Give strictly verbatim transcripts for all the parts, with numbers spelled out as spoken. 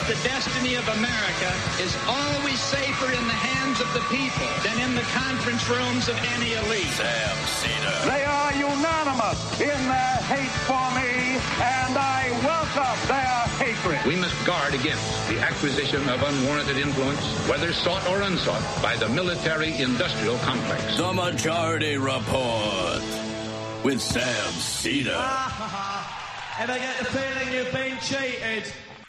the destiny of America is always safer in the hands of the people than in the conference rooms of any elite. Sam Seder. They are unanimous in their hate for me, and I welcome their hatred. We must guard against the acquisition of unwarranted influence, whether sought or unsought, by the military-industrial complex. The Majority Report with Sam Seder. And I get the feeling you've been cheated.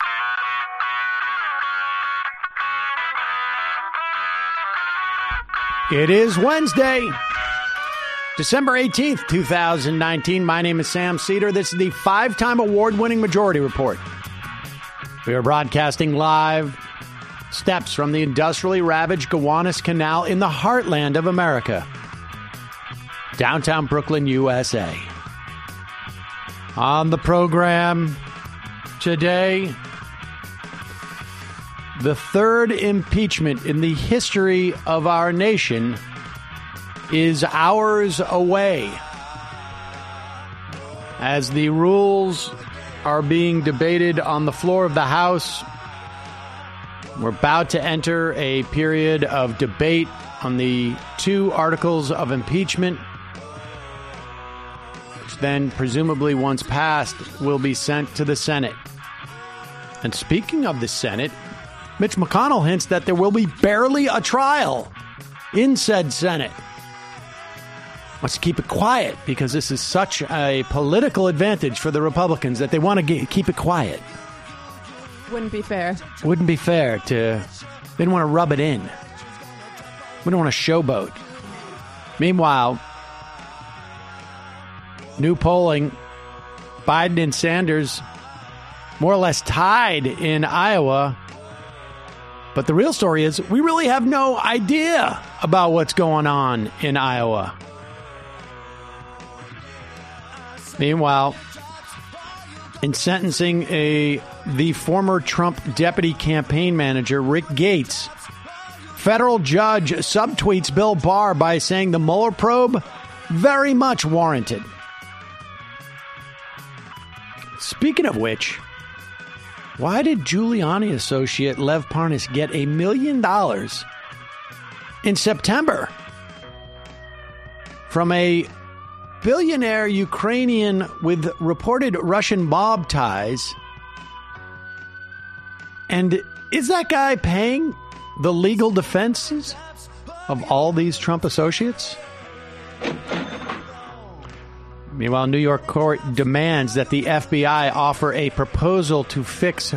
It is Wednesday, December eighteenth, twenty nineteen. My name is Sam Seder. This is the five-time award-winning Majority Report. We are broadcasting live steps from the industrially ravaged Gowanus Canal in the heartland of America, downtown Brooklyn, U S A. On the program today, the third impeachment in the history of our nation is hours away, as the rules are being debated on the floor of the House. We're about to enter a period of debate on the two articles of impeachment, which then, presumably once passed, will be sent to the Senate. And speaking of the Senate, Mitch McConnell hints that there will be barely a trial in said Senate. Wants to keep it quiet because this is such a political advantage for the Republicans that they want to get, keep it quiet. Wouldn't be fair. Wouldn't be fair to... They don't want to rub it in. We don't want to showboat. Meanwhile, new polling, Biden and Sanders more or less tied in Iowa. But the real story is we really have no idea about what's going on in Iowa. Meanwhile, in sentencing a the former Trump deputy campaign manager, Rick Gates, federal judge subtweets Bill Barr by saying the Mueller probe very much warranted. Speaking of which, why did Giuliani associate Lev Parnas get a million dollars in September from a billionaire Ukrainian with reported Russian mob ties? And is that guy paying the legal defenses of all these Trump associates? Meanwhile, New York court demands that the F B I offer a proposal to fix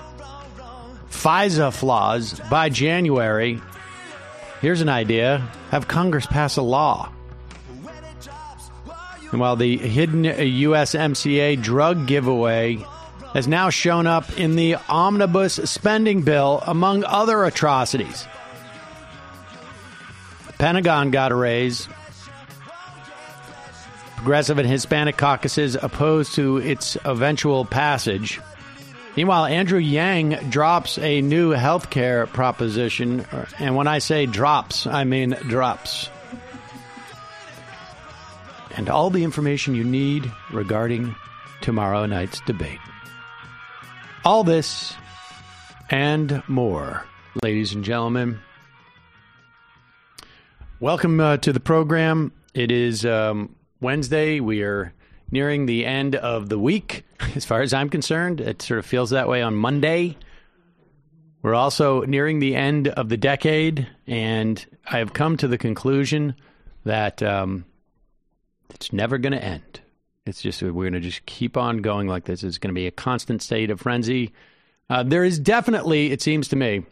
FISA flaws by January. Here's an idea. Have Congress pass a law. And while the hidden U S M C A drug giveaway has now shown up in the omnibus spending bill, among other atrocities. The Pentagon got a raise. Progressive and Hispanic caucuses opposed to its eventual passage. Meanwhile, Andrew Yang drops a new health care proposition. And when I say drops, I mean drops. And all the information you need regarding tomorrow night's debate. All this and more, ladies and gentlemen. Welcome uh, to the program. It is um, Wednesday. We are nearing the end of the week, as far as I'm concerned. It sort of feels that way on Monday. We're also nearing the end of the decade, and I have come to the conclusion that um, it's never going to end. It's just, we're going to just keep on going like this. It's going to be a constant state of frenzy. Uh, there is definitely, it seems to me,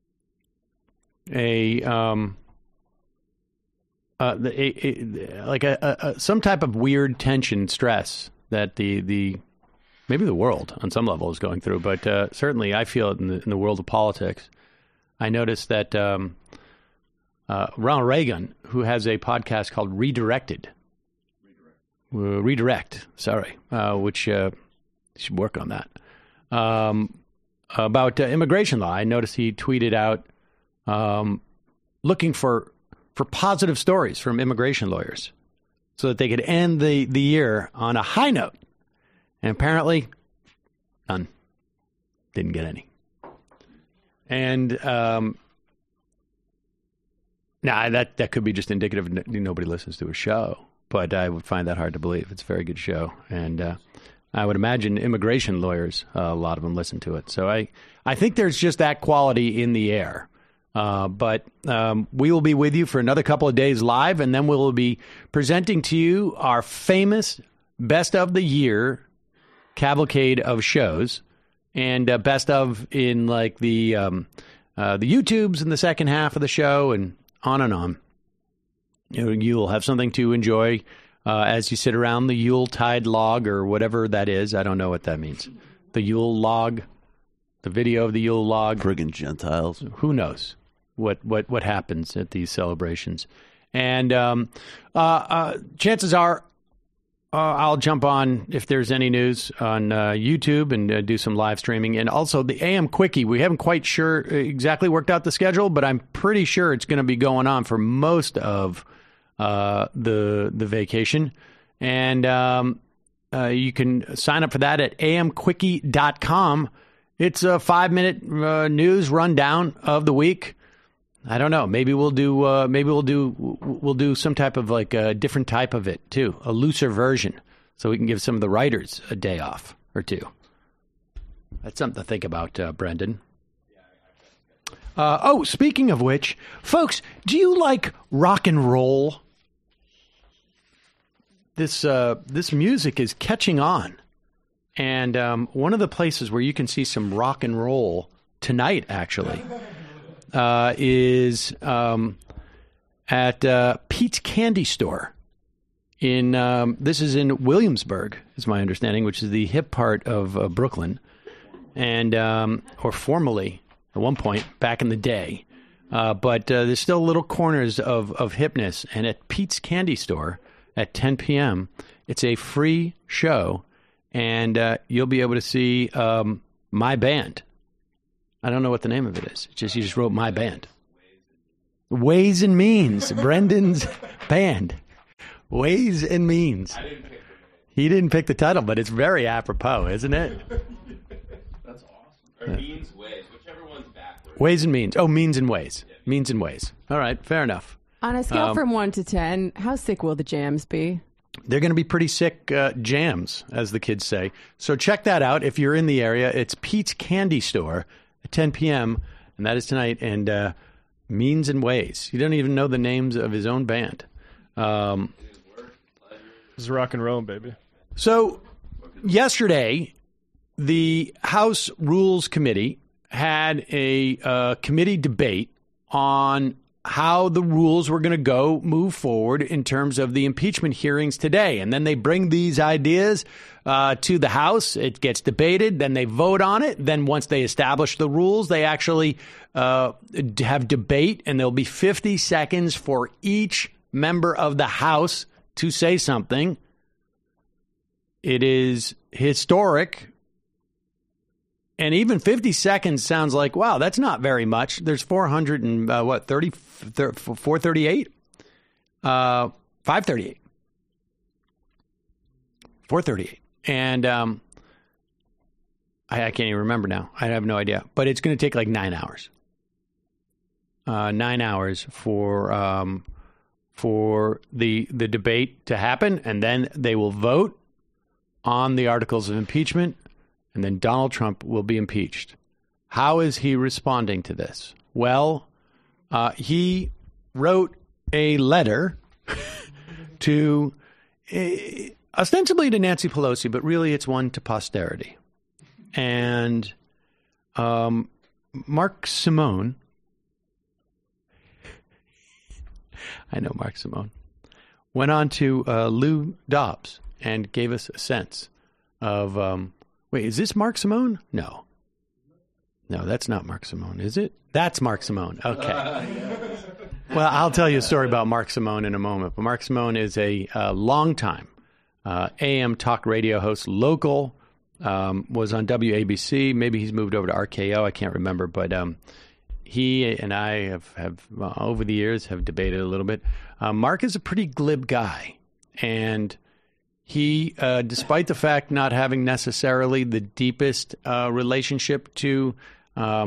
a, um, uh, the, a, a like a, a some type of weird tension, stress that the, the maybe the world on some level is going through. But uh, certainly I feel it in the, in the world of politics. I noticed that um, uh, Ronald Reagan, who has a podcast called Redirected, Uh, redirect, sorry, uh, which uh, should work on that. Um, about uh, immigration law, I noticed he tweeted out um, looking for for positive stories from immigration lawyers so that they could end the, the year on a high note. And apparently, none. Didn't get any. And um, nah, that that could be just indicative of n- nobody listens to a show. But I would find that hard to believe. It's a very good show, and uh, I would imagine immigration lawyers, uh, a lot of them listen to it. So I, I think there's just that quality in the air. Uh, but um, we will be with you for another couple of days live, and then we will be presenting to you our famous Best of the Year cavalcade of shows, and uh, best of in like the um, uh, the YouTubes in the second half of the show, and on and on. You know, you'll have something to enjoy uh, as you sit around the Yuletide log or whatever that is. I don't know what that means. The Yule log, the video of the Yule log. Friggin' Gentiles. Who knows what, what, what happens at these celebrations. And um, uh, uh, chances are uh, I'll jump on, if there's any news, on uh, YouTube and uh, do some live streaming. And also the A M Quickie. We haven't quite sure exactly worked out the schedule, but I'm pretty sure it's going to be going on for most of uh, the the vacation. And um, uh, you can sign up for that at a m quickie dot com. It's a five-minute uh, news rundown of the week. I don't know. Maybe we'll do. Uh, maybe we'll do. We'll do some type of like a different type of it too, a looser version, so we can give some of the writers a day off or two. That's something to think about, uh, Brendan. Uh, oh, speaking of which, folks, do you like rock and roll? This uh, this music is catching on, and um, one of the places where you can see some rock and roll tonight, actually. Uh, is um, at uh, Pete's Candy Store. In um, this is in Williamsburg, is my understanding, which is the hip part of uh, Brooklyn, and um, or formerly at one point back in the day. Uh, but uh, there's still little corners of of hipness, and at Pete's Candy Store at ten p.m. it's a free show, and uh, you'll be able to see um, my band. I don't know what the name of it is. It's just you just wrote my band. Ways and Means. Brendan's band. Ways and Means. I didn't pick he didn't pick the title, but it's very apropos, isn't it? That's awesome. Or Means, Ways, whichever one's backwards. Ways and Means. Oh, Means and Ways. Yeah. Means and Ways. All right, fair enough. On a scale um, from one to ten, how sick will the jams be? They're going to be pretty sick uh, jams, as the kids say. So check that out if you're in the area. It's Pete's Candy Store. At ten p.m., and that is tonight, and uh, Means and Ways. You don't even know the names of his own band. Um, this is rock and roll, baby. So, yesterday, the House Rules Committee had a uh, committee debate on how the rules were going to go move forward in terms of the impeachment hearings today. And then they bring these ideas uh, to the House. It gets debated. Then they vote on it. Then once they establish the rules, they actually uh, have debate. And there'll be fifty seconds for each member of the House to say something. It is historic. And even fifty seconds sounds like, wow, that's not very much. There's four hundred and uh, what, thirty, four thirty-eight? Uh, five thirty-eight. four thirty-eight. And um, I, I can't even remember now. I have no idea. But it's going to take like nine hours. Uh, nine hours for um, for the the debate to happen. And then they will vote on the articles of impeachment. And then Donald Trump will be impeached. How is he responding to this? Well, uh, he wrote a letter to uh, ostensibly to Nancy Pelosi, but really it's one to posterity. And um, Mark Simone, I know Mark Simone, went on to uh, Lou Dobbs and gave us a sense of... Um, Wait, is this Mark Simone? No. No, that's not Mark Simone, is it? That's Mark Simone. Okay. Well, I'll tell you a story about Mark Simone in a moment. But Mark Simone is a uh, longtime uh, A M talk radio host, local, um, was on W A B C. Maybe he's moved over to R K O. I can't remember. But um, he and I have, have uh, over the years, have debated a little bit. Uh, Mark is a pretty glib guy. And... He, uh, despite the fact not having necessarily the deepest uh, relationship to um,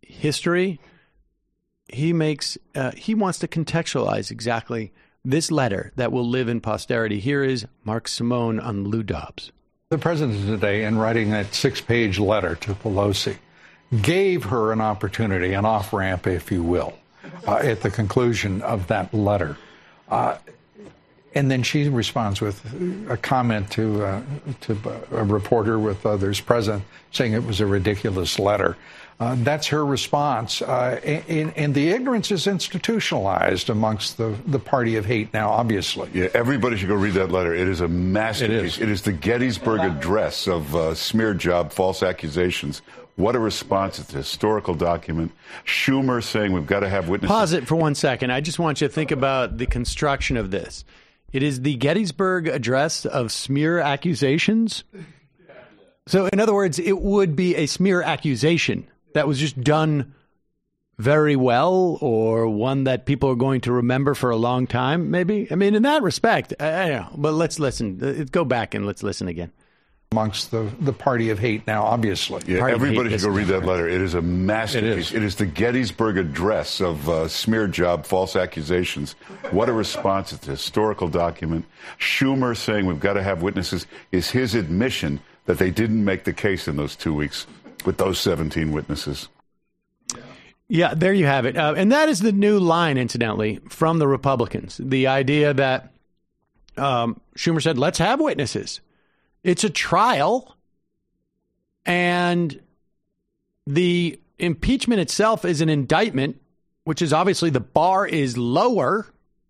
history, he makes uh, he wants to contextualize exactly this letter that will live in posterity. Here is Mark Simone on Lou Dobbs. The president today, in writing that six-page letter to Pelosi, gave her an opportunity, an off-ramp, if you will, uh, at the conclusion of that letter. Uh, and then she responds with a comment to, uh, to a reporter with others present, saying it was a ridiculous letter. Uh, that's her response. Uh, and, and the ignorance is institutionalized amongst the, the party of hate now, obviously. Yeah, everybody should go read that letter. It is a masterpiece. It is, it is the Gettysburg Address of uh, smear job, false accusations. What a response. It's a historical document. Schumer saying we've got to have witnesses. Pause it for one second. I just want you to think about the construction of this. It is the Gettysburg Address of smear accusations. So, in other words, it would be a smear accusation that was just done very well, or one that people are going to remember for a long time, maybe? I mean, in that respect, I, I don't know. But let's listen. Let's go back and let's listen again. Amongst the, the party of hate now, obviously. Yeah, party everybody should go read that letter. It is a masterpiece. It is, it is the Gettysburg Address of uh, smear job, false accusations. What a response. It's a historical document. Schumer saying we've got to have witnesses is his admission that they didn't make the case in those two weeks with those seventeen witnesses. Yeah, there you have it. Uh, and that is the new line, incidentally, from the Republicans. The idea that um, Schumer said, let's have witnesses. It's a trial, and the impeachment itself is an indictment, which is obviously the bar is lower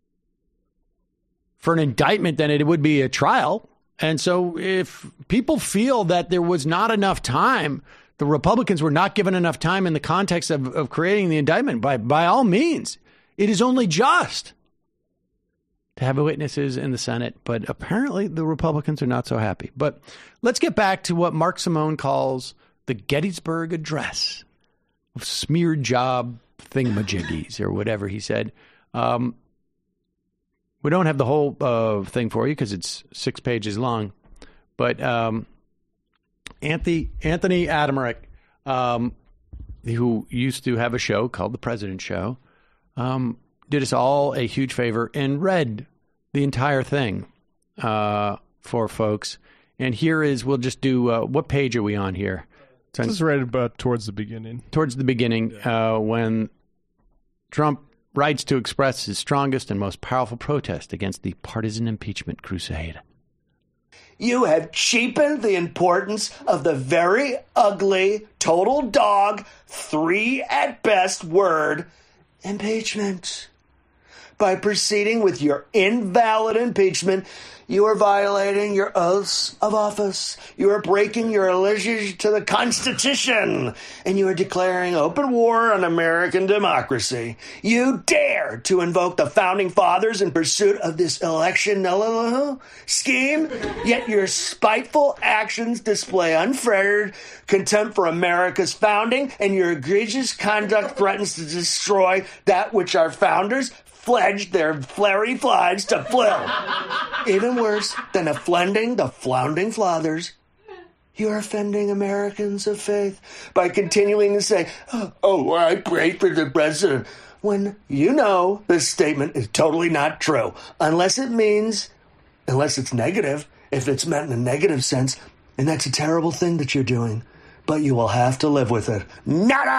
for an indictment than it would be a trial. And so if people feel that there was not enough time, the Republicans were not given enough time in the context of, of creating the indictment, by, by all means, it is only just to have witnesses in the Senate. But apparently the Republicans are not so happy. But let's get back to what Mark Simone calls the Gettysburg Address of smear job thingamajiggies, or whatever he said. Um, we don't have the whole uh, thing for you because it's six pages long. But um, Anthony, Anthony Adamaric, um, who used to have a show called The President Show, um, did us all a huge favor and read the entire thing uh, for folks. And here is, we'll just do, uh, what page are we on here? So this is right about towards the beginning. Towards the beginning, uh, when Trump writes to express his strongest and most powerful protest against the partisan impeachment crusade. You have cheapened the importance of the very ugly, total dog, three at best word, impeachment. By proceeding with your invalid impeachment, you are violating your oaths of office. You are breaking your allegiance to the Constitution, and you are declaring open war on American democracy. You dare to invoke the Founding Fathers in pursuit of this election scheme, yet your spiteful actions display unfettered contempt for America's founding, and your egregious conduct threatens to destroy that which our founders fledged their flary flies to flill. Even worse than offending the founding fathers, you're offending Americans of faith by continuing to say, oh, I prayed for the president, when you know this statement is totally not true, unless it means, unless it's negative, if it's meant in a negative sense, and that's a terrible thing that you're doing. But you will have to live with it. Not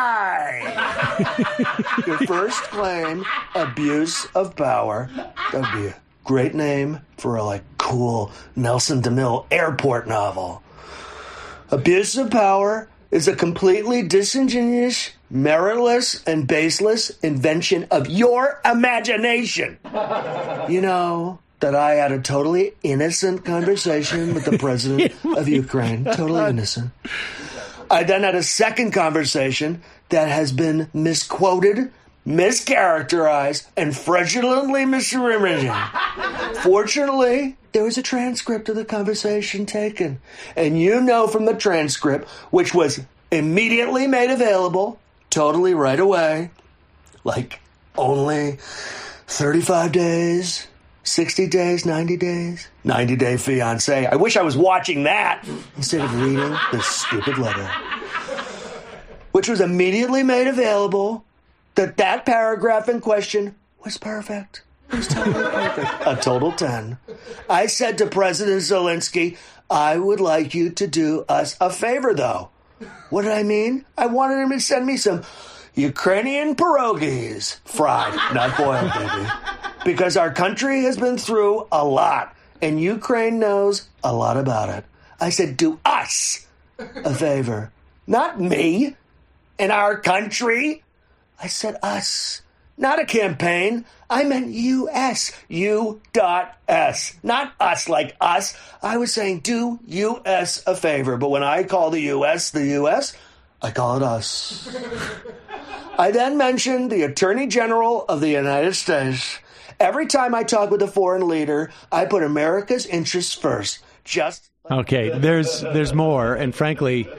I! Your first claim, abuse of power. That would be a great name for a, like, cool Nelson DeMille airport novel. Abuse of power is a completely disingenuous, meritless, and baseless invention of your imagination. You know that I had a totally innocent conversation with the president of Ukraine. Totally innocent. I then had a second conversation that has been misquoted, mischaracterized, and fraudulently misrepresented. Fortunately, there was a transcript of the conversation taken. And you know from the transcript, which was immediately made available, totally right away, like only thirty-five days, sixty days, ninety days, ninety day fiance. I wish I was watching that instead of reading this stupid letter. which was immediately made available, that that paragraph in question was perfect. It was totally perfect. A total ten. I said to President Zelensky, I would like you to do us a favor, though. What did I mean? I wanted him to send me some Ukrainian pierogies, fried, not boiled, baby. Because our country has been through a lot, and Ukraine knows a lot about it. I said, do us a favor. Not me and our country. I said us. Not a campaign. I meant U S. U dot S. Not us like us. I was saying do U S a favor. But when I call the U S the U S, I call it us. I then mentioned the Attorney General of the United States. Every time I talk with a foreign leader, I put America's interests first. Just like okay, there's there's more. And frankly,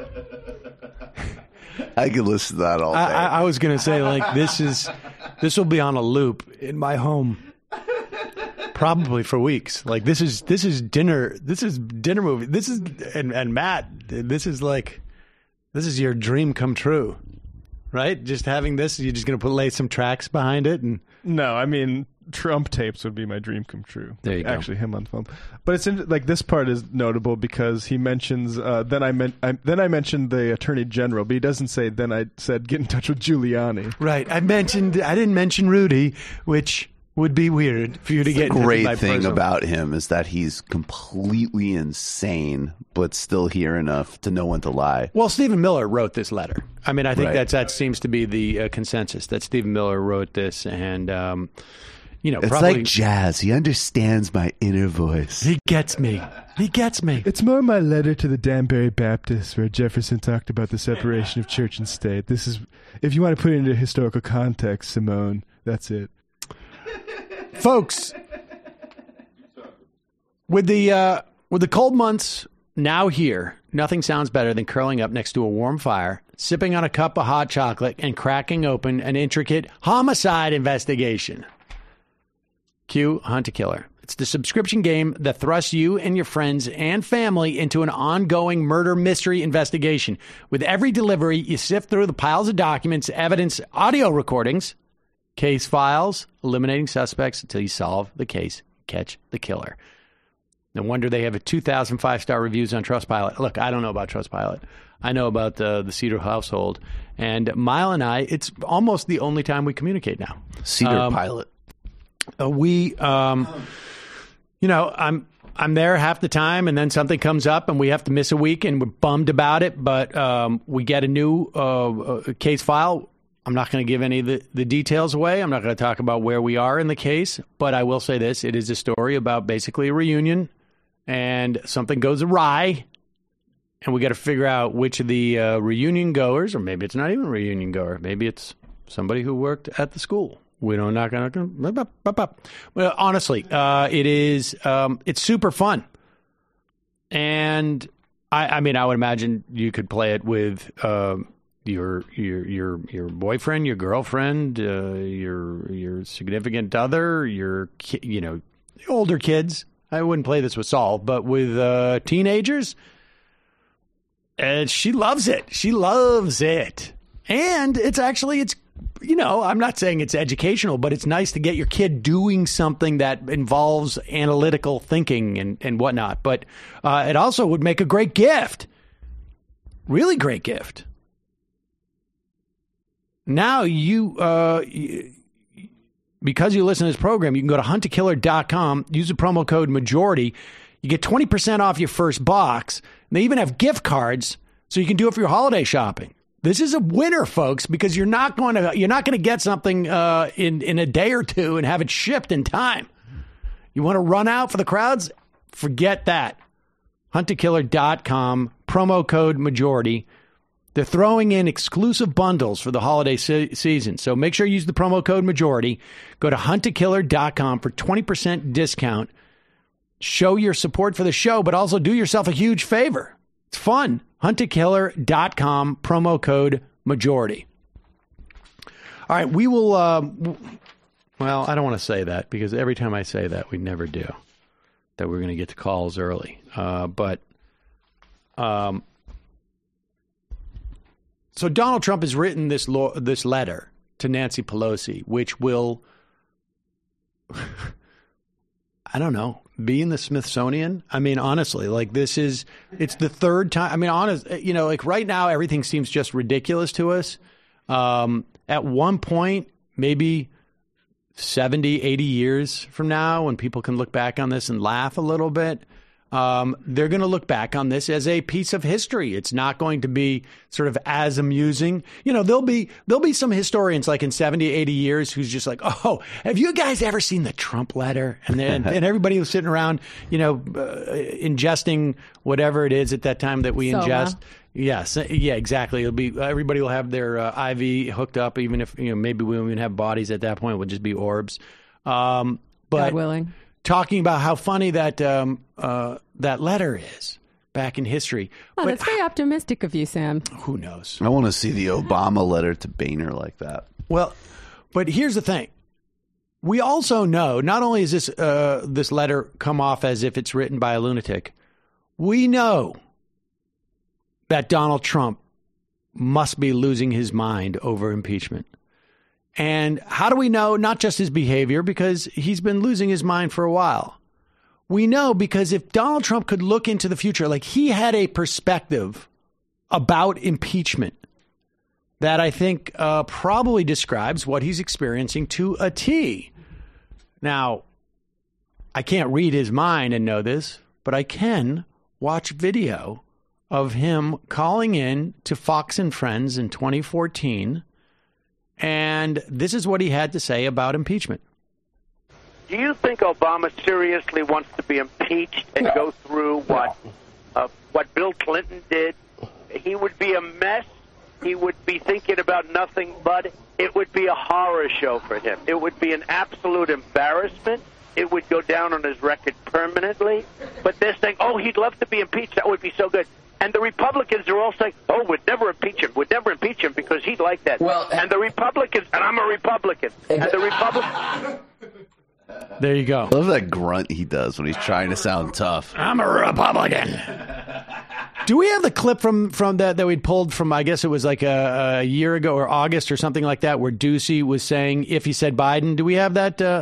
I could listen to that all day. I, I was going to say, like, this is this will be on a loop in my home, probably for weeks. Like, this is this is dinner. This is dinner movie. This is and and Matt, this is like this is your dream come true, right? Just having this, you're just going to put lay some tracks behind it, and no, I mean Trump tapes would be my dream come true. There you Actually, go. him on film. But it's in, like this part is notable because he mentions. Uh, then I meant. I, then I mentioned the Attorney General, but he doesn't say. Then I said, get in touch with Giuliani. Right. I mentioned. I didn't mention Rudy, which would be weird for you to the get. The great into thing personal. about him is that he's completely insane, but still here enough to know when to lie. Well, Stephen Miller wrote this letter. I mean, I think Right. that's that seems to be the uh, consensus that Stephen Miller wrote this, and um, you know, It's probably like jazz. He understands my inner voice. he gets me. He gets me. It's more my letter to the Danbury Baptists where Jefferson talked about the separation of church and state. This is, if you want to put it into historical context, Simone, that's it. Folks, with the uh, with the cold months now here, nothing sounds better than curling up next to a warm fire, sipping on a cup of hot chocolate, and cracking open an intricate homicide investigation. Cue Hunt a Killer. It's the subscription game that thrusts you and your friends and family into an ongoing murder mystery investigation. With every delivery, you sift through the piles of documents, evidence, audio recordings, case files, eliminating suspects until you solve the case, catch the killer. No wonder they have a two thousand five-star reviews on Trustpilot. Look, I don't know about Trustpilot. I know about uh, the Cedar household. And Mile and I, it's almost the only time we communicate now. Cedar Um, Pilot. Uh, we, um, you know, I'm I'm there half the time, and then something comes up, and we have to miss a week, and we're bummed about it. But um, we get a new uh, uh, case file. I'm not going to give any of the, the details away. I'm not going to talk about where we are in the case, but I will say this: it is a story about basically a reunion, and something goes awry, and we got to figure out which of the uh, reunion goers, or maybe it's not even a reunion goer, maybe it's somebody who worked at the school. We don't not going to. Well, honestly, uh, it is. Um, it's super fun, and I, I mean, I would imagine you could play it with um, your your your your boyfriend, your girlfriend, uh, your your significant other, your ki- you know older kids. I wouldn't play this with Saul, but with uh, teenagers, and she loves it. She loves it, and it's actually it's. You know, I'm not saying it's educational, but it's nice to get your kid doing something that involves analytical thinking and, and whatnot. But uh, it also would make a great gift. Really great gift. Now you, uh, you because you listen to this program, you can go to hunt a killer dot com, use the promo code majority. You get twenty percent off your first box. And they even have gift cards so you can do it for your holiday shopping. This is a winner, folks, because you're not going to you're not going to get something uh, in in a day or two and have it shipped in time. You want to run out for the crowds? Forget that. hunt a killer dot com, promo code majority. They're throwing in exclusive bundles for the holiday se- season, so make sure you use the promo code majority. Go to hunt a killer dot com for twenty percent discount. Show your support for the show, but also do yourself a huge favor. It's fun. hunt a killer dot com, promo code majority. All right, we will, uh, well, I don't want to say that because every time I say that, we never do, that we're going to get to calls early. Uh, but um, so Donald Trump has written this lo- this letter to Nancy Pelosi, which will, I don't know, be in the Smithsonian. I mean, honestly, like this is, it's the third time. I mean, honest, you know, like right now, everything seems just ridiculous to us. Um, at one point, maybe seventy, eighty years from now, when people can look back on this and laugh a little bit, um, they're going to look back on this as a piece of history. It's not going to be sort of as amusing. You know, there'll be there'll be some historians like in seventy, eighty years who's just like, oh, have you guys ever seen the Trump letter? And then and everybody was sitting around, you know, uh, ingesting whatever it is at that time that we Soma. ingest. Yes, yeah, exactly. It'll be everybody will have their uh, I V hooked up, even if you know maybe we won't even have bodies at that point. It would just be orbs. Um, but God willing. Talking about how funny that um, uh, that letter is back in history. Oh, but that's very optimistic of you, Sam. Who knows? I want to see the Obama letter to Boehner like that. Well, but here's the thing. We also know not only is this uh, this letter come off as if it's written by a lunatic, we know that Donald Trump must be losing his mind over impeachment. And how do we know? Not just his behavior, because he's been losing his mind for a while. We know because if Donald Trump could look into the future, like he had a perspective about impeachment that I think uh, probably describes what he's experiencing to a T. Now, I can't read his mind and know this, but I can watch video of him calling in to Fox and Friends in twenty fourteen. And this is what he had to say about impeachment. Do you think Obama seriously wants to be impeached and go through what uh, what Bill Clinton did? He would be a mess. He would be thinking about nothing but it would be a horror show for him. It would be an absolute embarrassment. It would go down on his record permanently. But they're saying, oh, he'd love to be impeached. That would be so good. And the Republicans are all saying, oh, we'd never impeach him. We'd never impeach him because he'd like that. Well, and the Republicans, and I'm a Republican, and the Republicans... There you go. I love that grunt he does when he's trying to sound tough. I'm a Republican. Do we have the clip from, from that that we'd pulled from, I guess it was like a, a year ago or August or something like that, where Ducey was saying if he said Biden? Do we have that? Uh...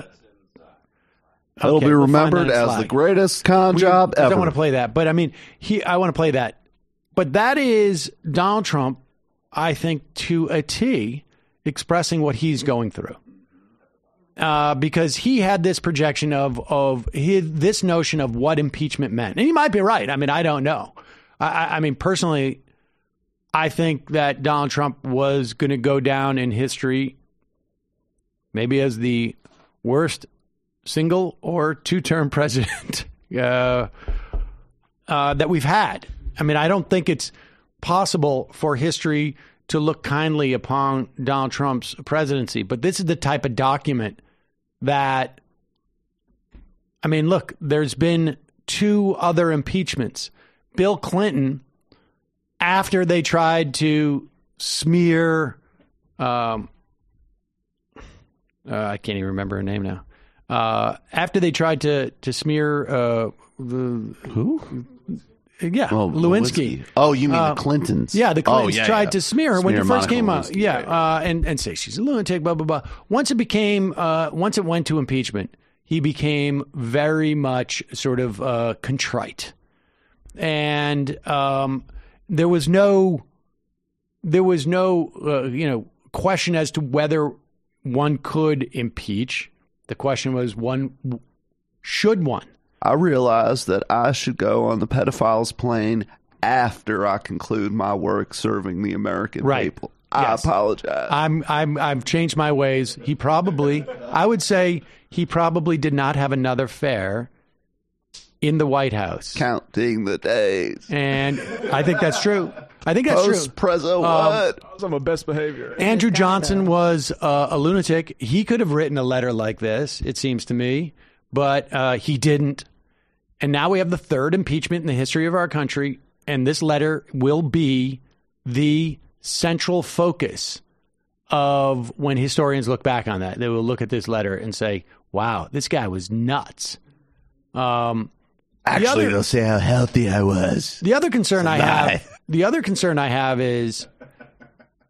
It'll Okay, be we'll remembered as slide. the greatest con we, job I ever. don't want to play that, but I mean, he. I want to play that. But that is Donald Trump, I think, to a T, expressing what he's going through. Uh, because he had this projection of of his, this notion of what impeachment meant. And he might be right. I mean, I don't know. I, I mean, personally, I think that Donald Trump was going to go down in history maybe as the worst single or two-term president uh, uh, that we've had. I mean, I don't think it's possible for history to look kindly upon Donald Trump's presidency, but this is the type of document that, I mean, look, there's been two other impeachments. Bill Clinton, after they tried to smear, um, uh, I can't even remember her name now. Uh, after they tried to to smear uh, the who? Yeah, oh, Lewinsky. Lewinsky. Oh, you mean uh, the Clintons? Yeah, the Clintons oh, yeah, tried yeah. to smear her smear when it first Monica came out. Lewinsky, Yeah, right. uh, and and say she's a lunatic. Blah blah blah. Once it became, uh, once it went to impeachment, he became very much sort of uh, contrite, and um, there was no, there was no, uh, you know, question as to whether one could impeach. The question was, one should one? I realized that I should go on the pedophile's plane after I conclude my work serving the American Right. people. I Yes. apologize. I'm I'm I've changed my ways. He probably, I would say, he probably did not have another fare in the White House. Counting the days. And I think that's true. I think that's true. Post-prezzo Um, what? Some of best behavior. Andrew Johnson was uh, a lunatic. He could have written a letter like this, it seems to me, but uh, he didn't. And now we have the third impeachment in the history of our country, and this letter will be the central focus of when historians look back on that. They will look at this letter and say, wow, this guy was nuts. Um, Actually, the other, they'll say how healthy I was. The other concern I Lie. have, the other concern I have is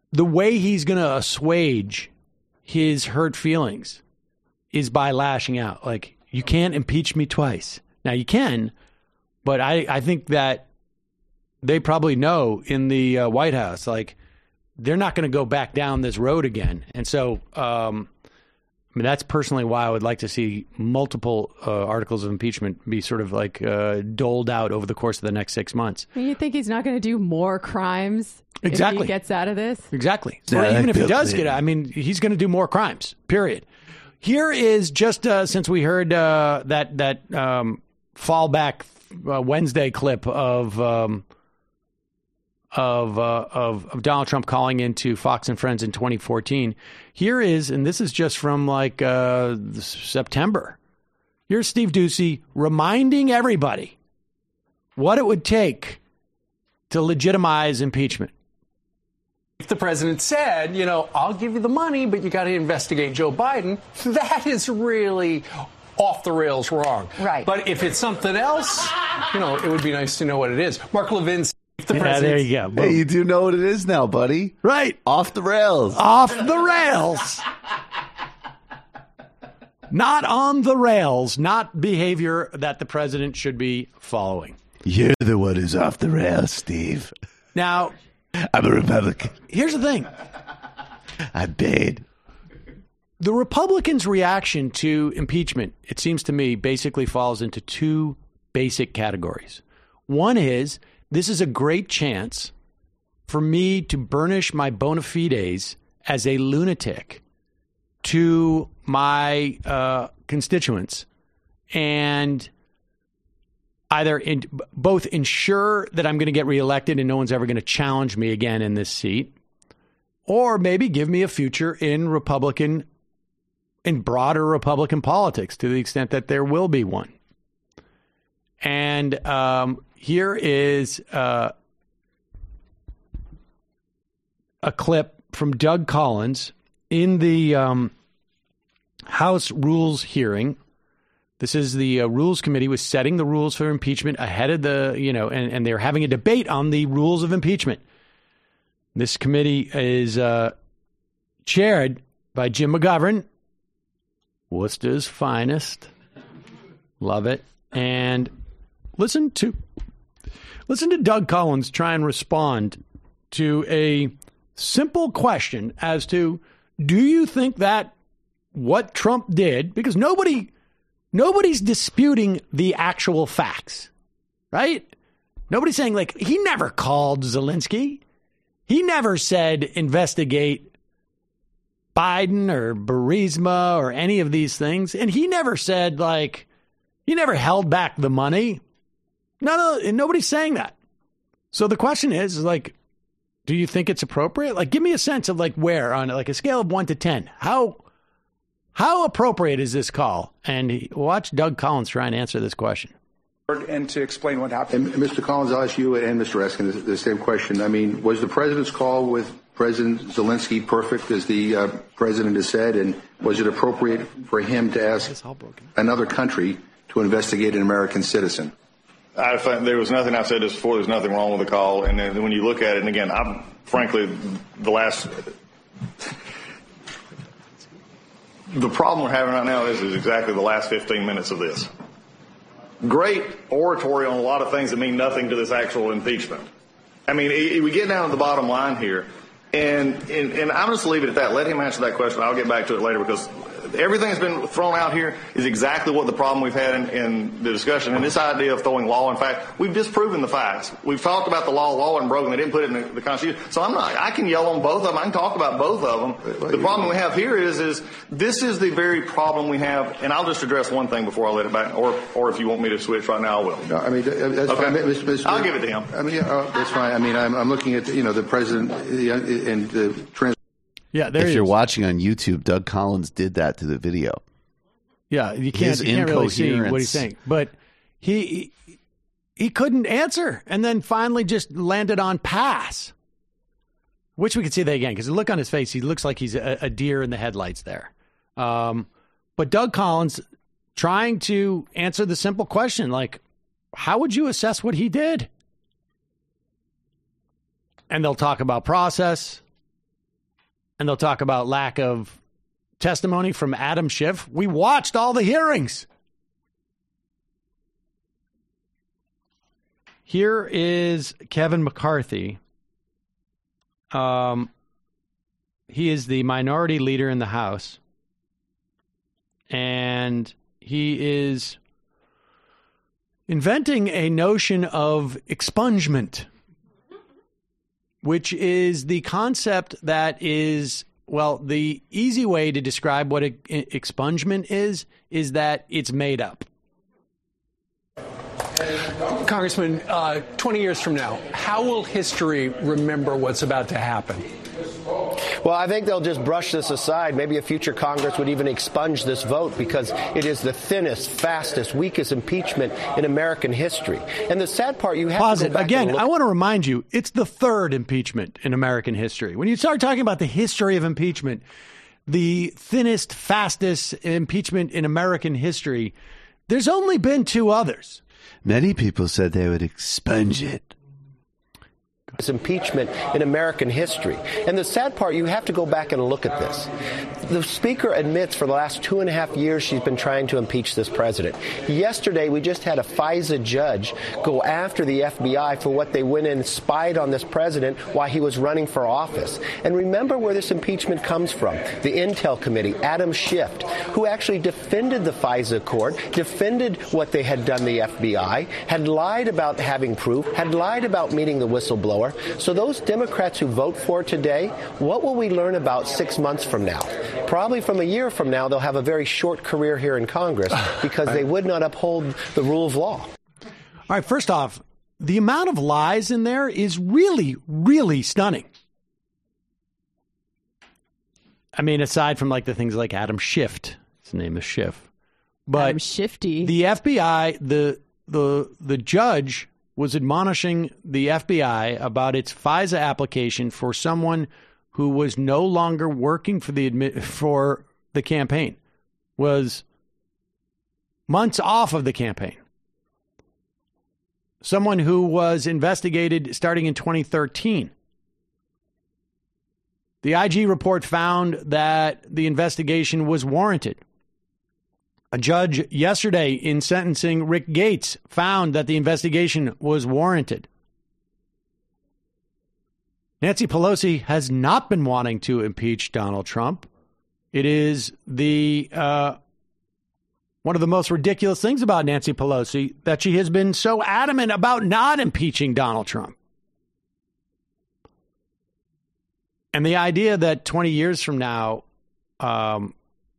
the way he's going to assuage his hurt feelings is by lashing out. Like, you can't impeach me twice. Now, you can, but I, I think that they probably know in the uh, White House, like, they're not going to go back down this road again. And so, um, I mean, that's personally why I would like to see multiple uh, articles of impeachment be sort of like uh, doled out over the course of the next six months. You think he's not going to do more crimes Exactly. if he gets out of this? Exactly. Yeah, or I even if he feel does it. get out, I mean, he's going to do more crimes, period. Here is just uh, since we heard uh, that, that um, fallback uh, Wednesday clip of... Um, Of, uh, of of Donald Trump calling into Fox and Friends in twenty fourteen. Here is, and this is just from like uh, September. Here's Steve Doocy reminding everybody what it would take to legitimize impeachment. If the president said, you know, I'll give you the money, but you got to investigate Joe Biden, that is really off the rails wrong. Right. But if it's something else, you know, it would be nice to know what it is. Mark Levin. The yeah, there you go. Hey, you do know what it is now, buddy. Right. Off the rails. Off the rails. Not on the rails. Not behavior that the president should be following. You're the one who's off the rails, Steve. Now, I'm a Republican. Here's the thing. I'm paid. The Republicans' reaction to impeachment, it seems to me, basically falls into two basic categories. One is, this is a great chance for me to burnish my bona fides as a lunatic to my uh, constituents and either in, both ensure that I'm going to get reelected and no one's ever going to challenge me again in this seat, or maybe give me a future in Republican, in broader Republican politics to the extent that there will be one. And um, here is uh, a clip from Doug Collins in the um, House Rules hearing. This is the uh, Rules Committee was setting the rules for impeachment ahead of the, you know, and, and they're having a debate on the rules of impeachment. This committee is uh, chaired by Jim McGovern, Worcester's finest. Love it. And listen to listen to Doug Collins try and respond to a simple question as to, do you think that what Trump did, because nobody nobody's disputing the actual facts, right? Nobody's saying, like, he never called Zelensky. He never said investigate Biden or Burisma or any of these things. And he never said, like, he never held back the money. None of, nobody's saying that. So the question is, like, do you think it's appropriate? Like, give me a sense of, like, where on, like, a scale of one to ten. How how appropriate is this call? And he, watch Doug Collins try and answer this question. And to explain what happened. And Mister Collins, I'll ask you and Mister Eskin the, the same question. I mean, was the president's call with President Zelensky perfect, as the uh, president has said? And was it appropriate for him to ask another country to investigate an American citizen? I find there was nothing, I've said this before, there's nothing wrong with the call. And then when you look at it, and again, I'm frankly, the last, the problem we're having right now is, is exactly the last fifteen minutes of this. Great oratory on a lot of things that mean nothing to this actual impeachment. I mean, it, we get down to the bottom line here, and, and, and I'm just leave it at that. Let him answer that question. I'll get back to it later, because everything that's been thrown out here is exactly what the problem we've had in, in the discussion. And this idea of throwing law and fact, we've disproven the facts. We've talked about the law, law wasn't broken. They didn't put it in the, the Constitution. So I'm not, I can yell on both of them. I can talk about both of them. The problem we have here is, is this is the very problem we have. And I'll just address one thing before I let it back. Or, or if you want me to switch right now, I will. No, I mean, that's okay. fine. Mister Mister I'll give it to him. I mean, yeah, uh, that's fine. I mean, I'm, I'm looking at, you know, the president and the trans. Yeah, there if he you're is. watching on YouTube, Doug Collins did that to the video. Yeah, you can't, His you can't really see incoherence. what he's saying. But he, he he couldn't answer, and then finally just landed on pass. Wish we could see that again, because the look on his face, he looks like he's a, a deer in the headlights there. Um, but Doug Collins trying to answer the simple question, like, how would you assess what he did? And they'll talk about process. And they'll talk about lack of testimony from Adam Schiff. We watched all the hearings. Here is Kevin McCarthy. Um, he is the minority leader in the House. And he is inventing a notion of expungement, which is the concept that is, well, the easy way to describe what a, expungement is, is that it's made up. Congressman, uh, twenty years from now, how will history remember what's about to happen? Well, I think they'll just brush this aside. Maybe a future Congress would even expunge this vote because it is the thinnest, fastest, weakest impeachment in American history. And the sad part, you have Pause to go it. back Again, and look- I want to remind you, it's the third impeachment in American history. When you start talking about the history of impeachment, the thinnest, fastest impeachment in American history, there's only been two others. Many people said they would expunge it. It's impeachment in American history. And the sad part, you have to go back and look at this. The Speaker admits for the last two and a half years she's been trying to impeach this president. Yesterday, we just had a FISA judge go after the F B I for what they went in and spied on this president while he was running for office. And remember where this impeachment comes from. The Intel Committee, Adam Schiff, who actually defended the FISA court, defended what they had done the F B I, had lied about having proof, had lied about meeting the whistleblower. So those Democrats who vote for it today, what will we learn about six months from now? Probably from a year from now, they'll have a very short career here in Congress because they would not uphold the rule of law. All right, first off, the amount of lies in there is really, really stunning. I mean, aside from like the things like Adam Schiff, his name is Schiff, but Adam Shifty. The F B I, the the the judge was admonishing the F B I about its FISA application for someone who was no longer working for the admi- for the campaign, was months off of the campaign. Someone who was investigated starting in twenty thirteen. The I G report found that the investigation was warranted. A judge yesterday in sentencing Rick Gates found that the investigation was warranted. Nancy Pelosi has not been wanting to impeach Donald Trump. It is the uh, one of the most ridiculous things about Nancy Pelosi that she has been so adamant about not impeaching Donald Trump. And the idea that twenty years from now, um,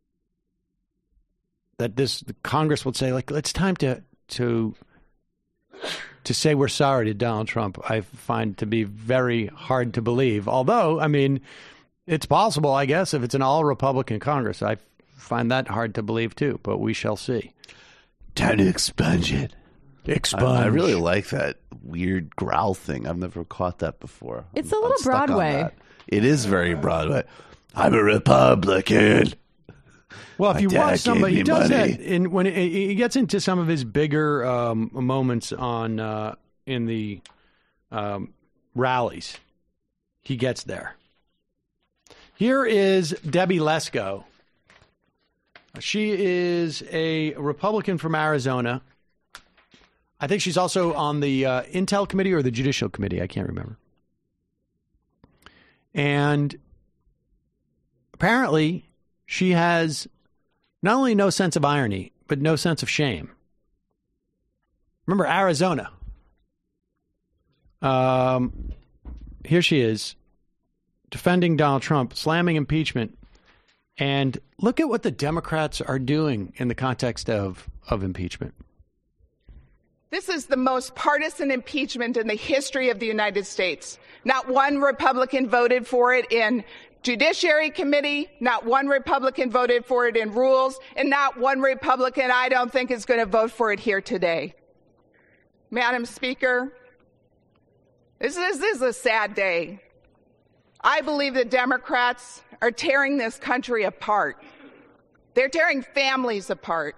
that this the Congress would say, like, it's time to to to say we're sorry to Donald Trump, I find to be very hard to believe. Although, I mean, it's possible, I guess, if it's an all-Republican Congress. I find that hard to believe, too, but we shall see. Time to expunge it. Expunge. I, I really like that weird growl thing. I've never caught that before. It's a I'm little stuck on Broadway. that. It is very Broadway. I'm a Republican. Well, if you My dad watch somebody, he gave me does money. that in, when he he gets into some of his bigger um, moments on uh, in the um, rallies. He gets there. Here is Debbie Lesko. She is a Republican from Arizona. I think she's also on the uh, Intel Committee or the Judicial Committee. I can't remember. And apparently, she has not only no sense of irony, but no sense of shame. Remember, Arizona. Um, here she is, defending Donald Trump, slamming impeachment. And look at what the Democrats are doing in the context of, of impeachment. This is the most partisan impeachment in the history of the United States. Not one Republican voted for it in Judiciary Committee, not one Republican voted for it in Rules, and not one Republican, I don't think, is going to vote for it here today. Madam Speaker, this is, this is a sad day. I believe the Democrats are tearing this country apart. They're tearing families apart.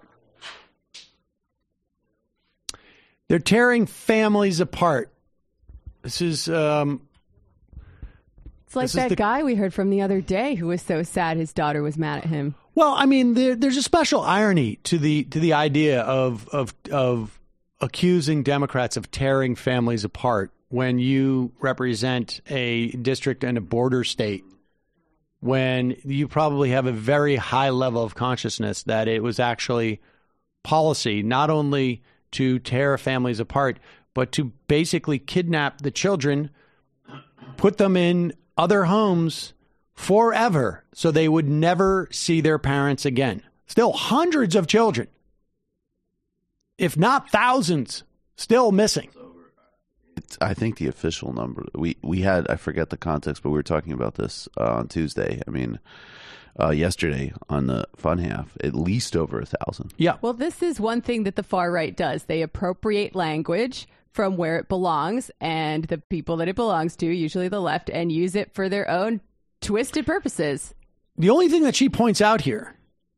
They're tearing families apart. This is um, It's like This is that the- guy we heard from the other day who was so sad his daughter was mad at him. Well, I mean, there, there's a special irony to the to the idea of of of accusing Democrats of tearing families apart when you represent a district and a border state, when you probably have a very high level of consciousness that it was actually policy not only to tear families apart, but to basically kidnap the children, put them in other homes forever so they would never see their parents again. Still hundreds of children, if not thousands, still missing. It's, I think the official number, we, we had, I forget the context, but we were talking about this uh, on Tuesday. I mean, uh, yesterday on the Fun Half, at least over a thousand. Yeah. Well, this is one thing that the far right does. They appropriate language from where it belongs and the people that it belongs to, usually the left, and use it for their own twisted purposes. The only thing that she points out here,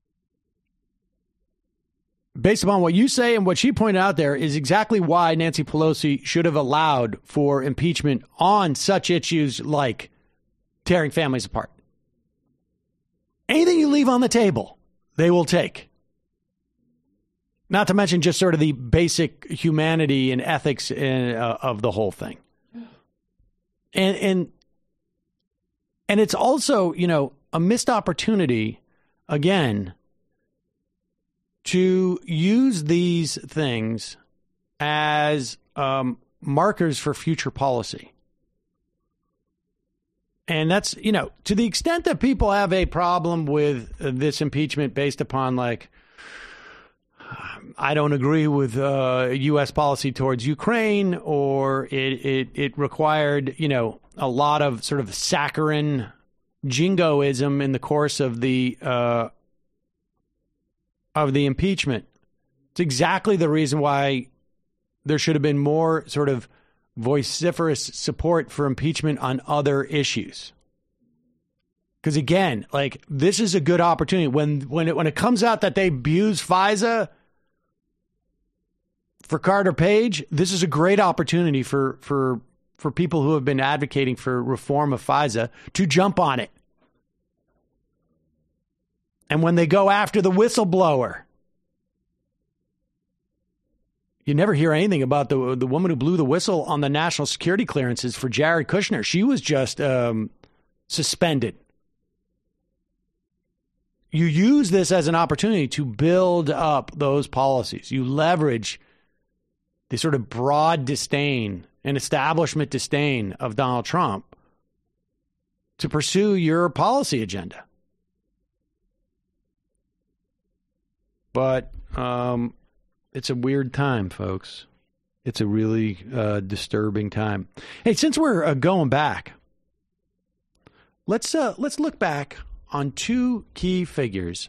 based upon what you say and what she pointed out there, is exactly why Nancy Pelosi should have allowed for impeachment on such issues like tearing families apart. Anything you leave on the table, they will take. Not to mention just sort of the basic humanity and ethics in, uh, of the whole thing. And, and, and it's also, you know, a missed opportunity, again, to use these things as um, markers for future policy. And that's, you know, to the extent that people have a problem with uh, this impeachment based upon, like, I don't agree with uh, U S policy towards Ukraine, or it, it, it required, you know, a lot of sort of saccharine jingoism in the course of the uh, of the impeachment. It's exactly the reason why there should have been more sort of vociferous support for impeachment on other issues. Because again, like, this is a good opportunity. When when it when it comes out that they abused FISA for Carter Page, this is a great opportunity for for for people who have been advocating for reform of FISA to jump on it. And when they go after the whistleblower, you never hear anything about the the woman who blew the whistle on the national security clearances for Jared Kushner. She was just um, suspended. You use this as an opportunity to build up those policies. You leverage the sort of broad disdain and establishment disdain of Donald Trump to pursue your policy agenda. But um, it's a weird time, folks. It's a really uh, disturbing time. Hey, since we're uh, going back, let's uh, let's look back on two key figures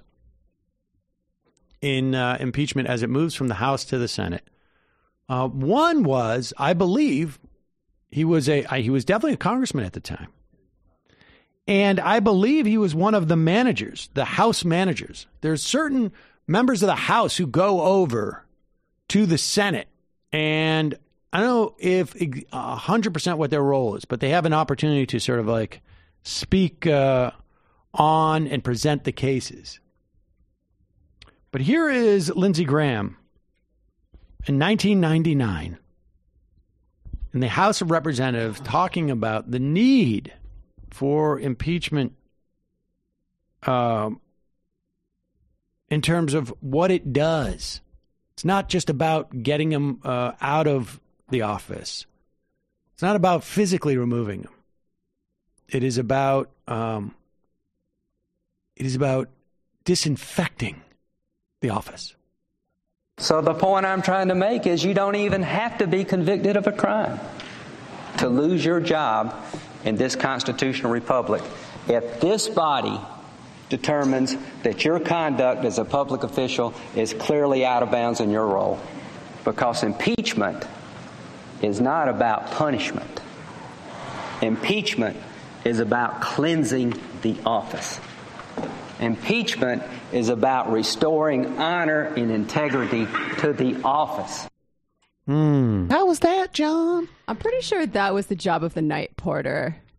in uh, impeachment as it moves from the House to the Senate. Uh, one was, I believe, he was a he was definitely a congressman at the time, and I believe he was one of the managers, the House managers. There's certain members of the House who go over to the Senate, and I don't know if one hundred percent what their role is, but they have an opportunity to sort of like speak uh, on and present the cases. But here is Lindsey Graham in nineteen ninety-nine in the House of Representatives talking about the need for impeachment um, in terms of what it does. It's not just about getting him uh, out of the office. It's not about physically removing him. It is about um, it is about disinfecting the office. So the point I'm trying to make is you don't even have to be convicted of a crime to lose your job in this constitutional republic. If this body determines that your conduct as a public official is clearly out of bounds in your role, because impeachment is not about punishment. Impeachment is about cleansing the office. Impeachment is about restoring honor and integrity to the office. Hmm. How was that, John? I'm pretty sure that was the job of the night porter. Just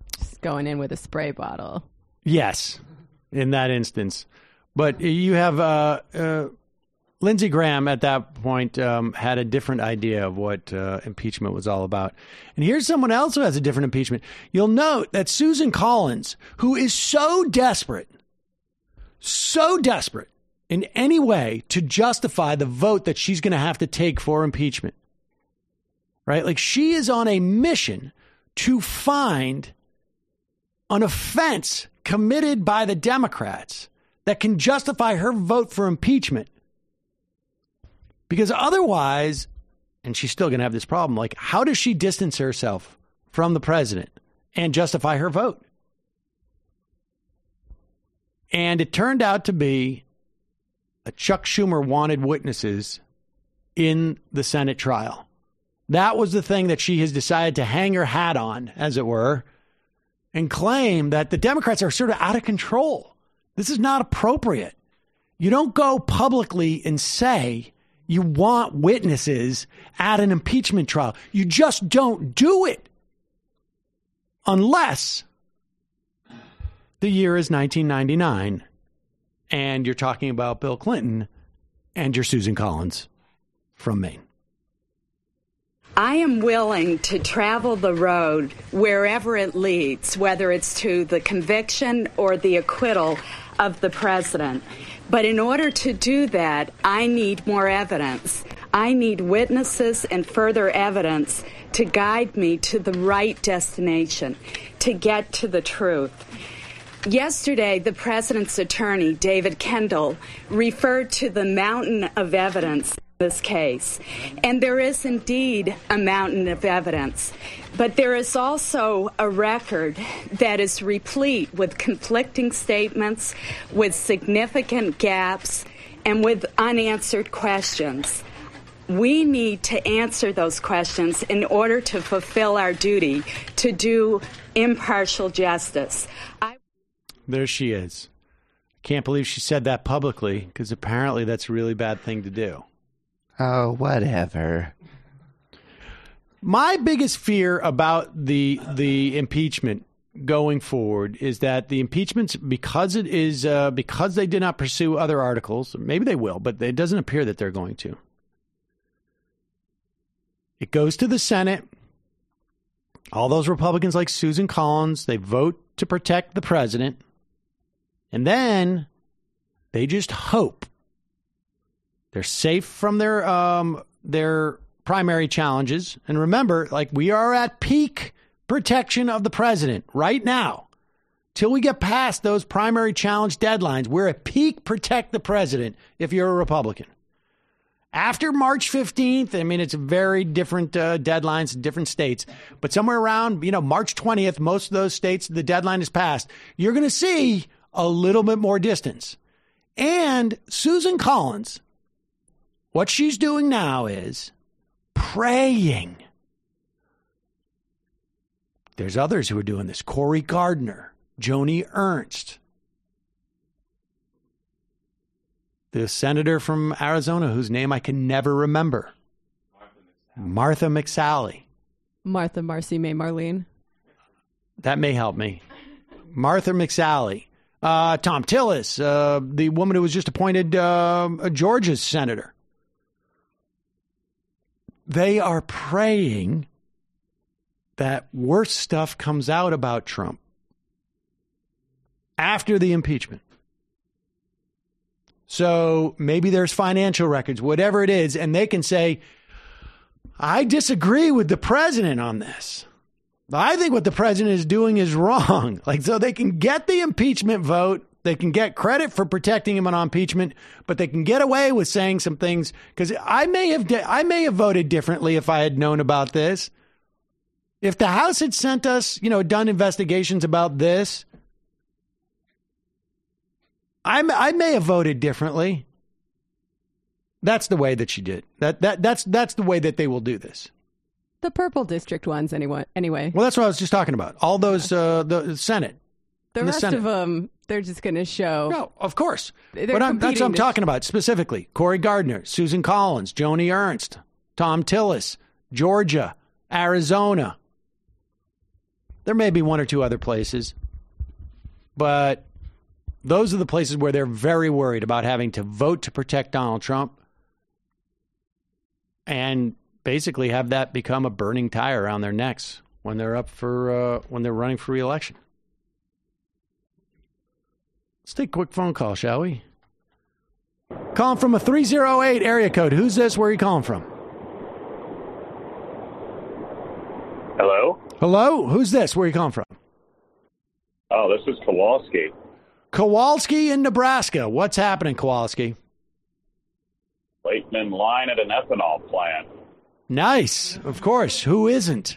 going in with a spray bottle. Yes, in that instance. But you have uh, uh, Lindsey Graham at that point um, had a different idea of what uh, impeachment was all about. And here's someone else who has a different impeachment. You'll note that Susan Collins, who is so desperate, so desperate in any way to justify the vote that she's going to have to take for impeachment, right? Like, she is on a mission to find an offense committed by the Democrats that can justify her vote for impeachment. Because otherwise, and she's still going to have this problem, like, how does she distance herself from the president and justify her vote? And it turned out to be that Chuck Schumer wanted witnesses in the Senate trial. That was the thing that she has decided to hang her hat on, as it were, and claim that the Democrats are sort of out of control. This is not appropriate. You don't go publicly and say you want witnesses at an impeachment trial. You just don't do it. Unless the year is nineteen ninety-nine and you're talking about Bill Clinton and you're Susan Collins from Maine. I am willing to travel the road wherever it leads, whether it's to the conviction or the acquittal of the president. But in order to do that, I need more evidence. I need witnesses and further evidence to guide me to the right destination, to get to the truth. Yesterday, the president's attorney, David Kendall, referred to the mountain of evidence in this case. And there is indeed a mountain of evidence. But there is also a record that is replete with conflicting statements, with significant gaps, and with unanswered questions. We need to answer those questions in order to fulfill our duty to do impartial justice. I- There she is. Can't believe she said that publicly, because apparently that's a really bad thing to do. Oh, whatever. My biggest fear about the the impeachment going forward is that the impeachments, because it is uh, because they did not pursue other articles, maybe they will, but it doesn't appear that they're going to. It goes to the Senate. All those Republicans like Susan Collins, they vote to protect the president. And then they just hope they're safe from their um, their primary challenges. And remember, like, we are at peak protection of the president right now. Till we get past those primary challenge deadlines, we're at peak protect the president if you're a Republican. After March fifteenth, I mean, it's very different uh, deadlines in different states. But somewhere around, you know, March twentieth, most of those states, the deadline is passed. You're going to see a little bit more distance. And Susan Collins, what she's doing now is praying. There's others who are doing this. Cory Gardner, Joni Ernst, the senator from Arizona whose name I can never remember. Martha McSally. Martha, Marcy, May, Marlene. That may help me. Martha McSally. Uh, Tom Tillis, uh, the woman who was just appointed uh, a Georgia's senator. They are praying that worse stuff comes out about Trump after the impeachment. So maybe there's financial records, whatever it is, and they can say, I disagree with the president on this. I think what the president is doing is wrong. Like, so they can get the impeachment vote. They can get credit for protecting him on impeachment, but they can get away with saying some things, because I may have I may have voted differently if I had known about this. If the House had sent us, you know, done investigations about this, I I may have voted differently. That's the way that she did. That that that's that's the way that they will do this. The purple district ones, anyway. Anyway. Well, that's what I was just talking about. All those, uh, the Senate. The, the rest Senate. of them, they're just going to show. No, of course. They're but I'm, that's what I'm to... talking about specifically. Cory Gardner, Susan Collins, Joni Ernst, Tom Tillis, Georgia, Arizona. There may be one or two other places, but those are the places where they're very worried about having to vote to protect Donald Trump and basically have that become a burning tire around their necks when they're up for uh, when they're running for re-election. Let's take a quick phone call, shall we? Calling from a three oh eight area code. Who's this? Where are you calling from? Hello? Hello? Who's this? Where are you calling from? Oh, this is Kowalski. Kowalski in Nebraska. What's happening, Kowalski? Waiting in line at an ethanol plant. Nice. Of course. Who isn't?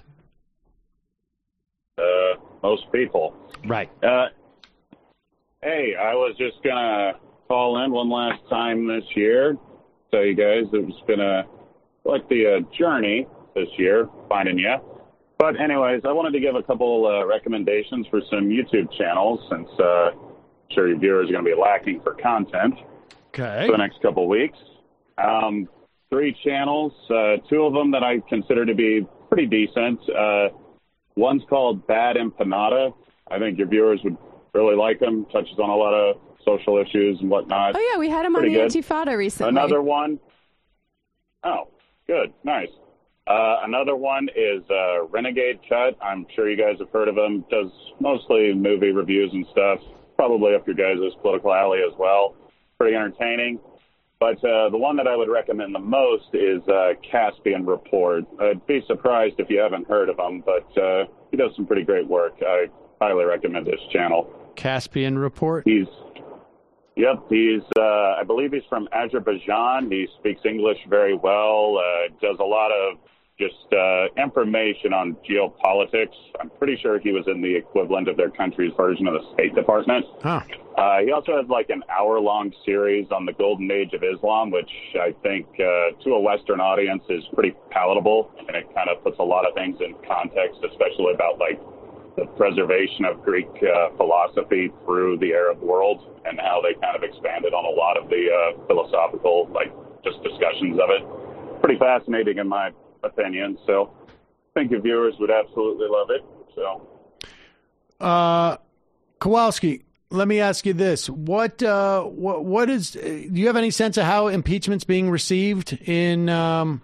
Uh, most people. Right. Uh, hey, I was just going to call in one last time this year. Tell you guys it's been a like the uh, journey this year, finding you. But anyways, I wanted to give a couple uh, recommendations for some YouTube channels since uh, I'm sure your viewers are going to be lacking for content okay. for the next couple of weeks. Um, three channels, uh, two of them that I consider to be pretty decent. Uh, one's called Bad Empanada. I think your viewers would really like them. Touches on a lot of social issues and whatnot. Oh, yeah, we had him Pretty on the good. Intifada recently. Another one. Oh, good. Nice. Uh, another one is uh, Renegade Cut. I'm sure you guys have heard of him. Does mostly movie reviews and stuff. Probably up your guys' political alley as well. Pretty entertaining. But uh, the one that I would recommend the most is uh, Caspian Report. I'd be surprised if you haven't heard of him, but uh, he does some pretty great work. I highly recommend this channel. Caspian Report? He's, yep, he's, uh, I believe he's from Azerbaijan. He speaks English very well, uh, does a lot of just uh, information on geopolitics. I'm pretty sure he was in the equivalent of their country's version of the State Department. Huh. Uh, he also has like an hour-long series on the Golden Age of Islam, which I think uh, to a Western audience is pretty palatable, and it kind of puts a lot of things in context, especially about like the preservation of Greek uh, philosophy through the Arab world and how they kind of expanded on a lot of the uh, philosophical, like just discussions of it. Pretty fascinating in my opinion, so I think your viewers would absolutely love it. So, uh, Kowalski, let me ask you this: what, uh, what, what is? Do you have any sense of how impeachment's being received in um,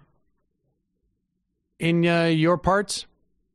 in uh, your parts?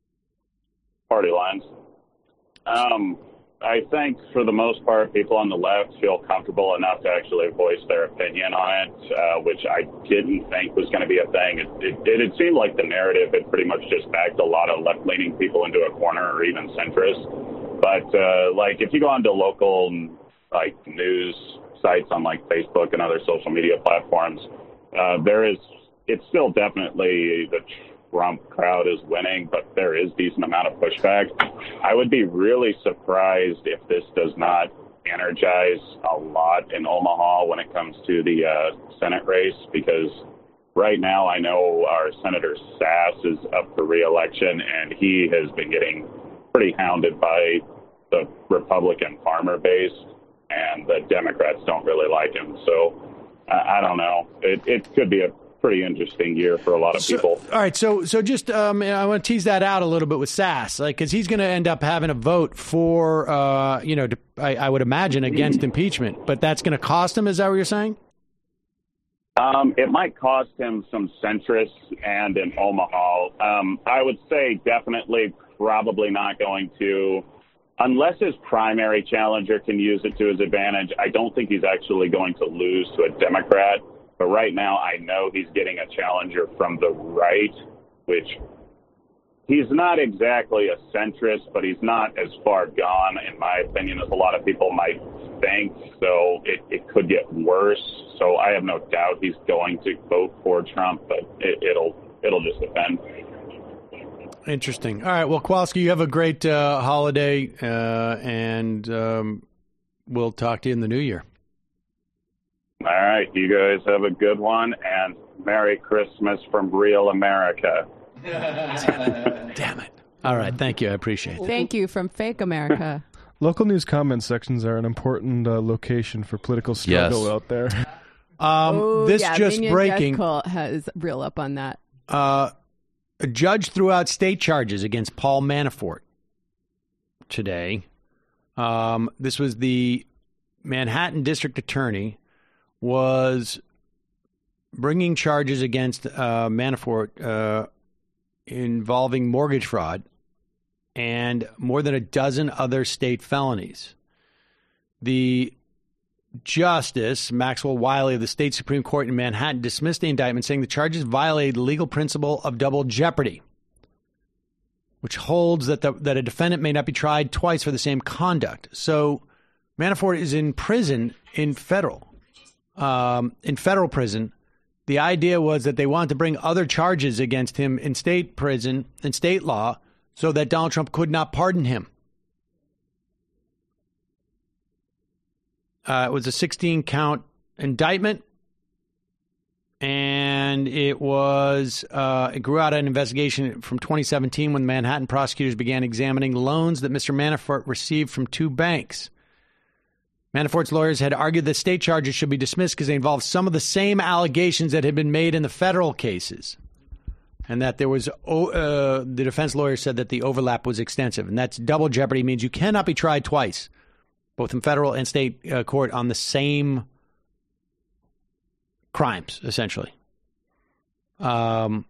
Party lines. Um, I think for the most part, people on the left feel comfortable enough to actually voice their opinion on it, uh, which I didn't think was going to be a thing. It, it, it had seemed like the narrative had pretty much just backed a lot of left-leaning people into a corner, or even centrist. But uh, like, if you go onto local like news sites on like Facebook and other social media platforms, uh, there is it's still definitely the Trump crowd is winning, but there is decent amount of pushback. I would be really surprised if this does not energize a lot in Omaha when it comes to the uh, Senate race, because right now I know our Senator Sass is up for re-election, and he has been getting pretty hounded by the Republican farmer base, and the Democrats don't really like him. So I, I don't know. It, it could be a pretty interesting year for a lot of so, people. All right, so so just um, I want to tease that out a little bit with Sass, like, because he's going to end up having a vote for, uh, you know, to, I, I would imagine against impeachment, but that's going to cost him. Is that what you're saying? Um, it might cost him some centrists and in Omaha. Um, I would say definitely probably not going to, unless his primary challenger can use it to his advantage. I don't think he's actually going to lose to a Democrat. But right now, I know he's getting a challenger from the right, which he's not exactly a centrist, but he's not as far gone, in my opinion, as a lot of people might think. So it, it could get worse. So I have no doubt he's going to vote for Trump, but it, it'll it'll just depend. Interesting. All right. Well, Kowalski, you have a great uh, holiday, uh, and um, we'll talk to you in the new year. All right, you guys have a good one, and Merry Christmas from real America. Damn it. All right, thank you. I appreciate it. Thank you from fake America. Local news comment sections are an important uh, location for political struggle Yes. out there. Um, oh, this yeah, just Minion breaking. Death Cult has real up on that. Uh, a judge threw out state charges against Paul Manafort. today. Um, this was the Manhattan District Attorney was bringing charges against uh, Manafort uh, involving mortgage fraud and more than a dozen other state felonies. The Justice Maxwell Wiley of the State Supreme Court in Manhattan dismissed the indictment, saying the charges violate the legal principle of double jeopardy, which holds that the, that a defendant may not be tried twice for the same conduct. So Manafort is in prison in federal, um, in federal prison. The idea was that they wanted to bring other charges against him in state prison, in state law, so that Donald Trump could not pardon him. Uh, it was a sixteen-count indictment, and it was uh, it grew out of an investigation from twenty seventeen when Manhattan prosecutors began examining loans that Mister Manafort received from two banks. Manafort's lawyers had argued that state charges should be dismissed because they involved some of the same allegations that had been made in the federal cases, and that there was uh, the defense lawyer said that the overlap was extensive, and that's double jeopardy means you cannot be tried twice, both in federal and state uh, court, on the same crimes, essentially. Um,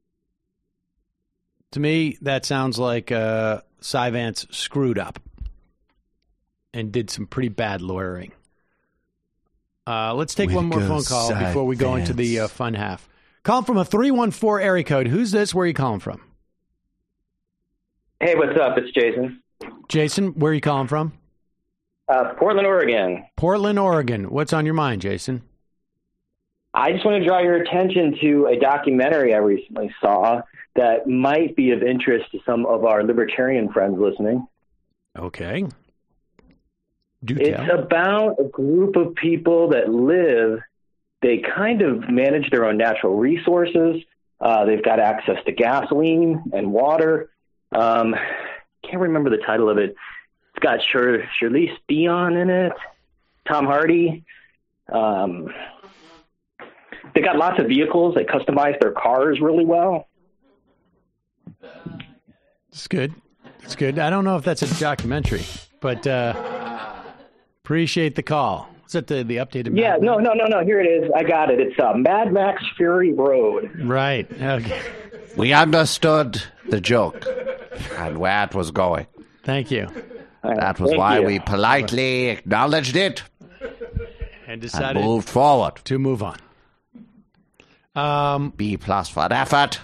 to me, that sounds like uh, Cy Vance screwed up and did some pretty bad lawyering. Uh, let's take Way one more go, phone call Cy before we go Vance. into the uh, fun half. Calling from a three one four area code. Who's this? Where are you calling from? Hey, what's up? It's Jason. Jason, where are you calling from? Uh, Portland, Oregon. Portland, Oregon. What's on your mind, Jason? I just want to draw your attention to a documentary I recently saw that might be of interest to some of our libertarian friends listening. Okay. Do it's tell. about a group of people that live, they kind of manage their own natural resources. Uh, they've got access to gasoline and water. Um, can't remember the title of it. It's got Char- Charlize Theron in it, Tom Hardy. Um, they got lots of vehicles. They customize their cars really well. It's good. It's good. I don't know if that's a documentary, but uh, appreciate the call. Is that the, the updated? Yeah, Mad no, no, no, no. Here it is. I got it. It's uh, Mad Max Fury Road. Right. Okay. We understood the joke and where it was going. Thank you. That was Thank why you. we politely acknowledged it And decided and moved forward. to move on. Um, B plus for effort.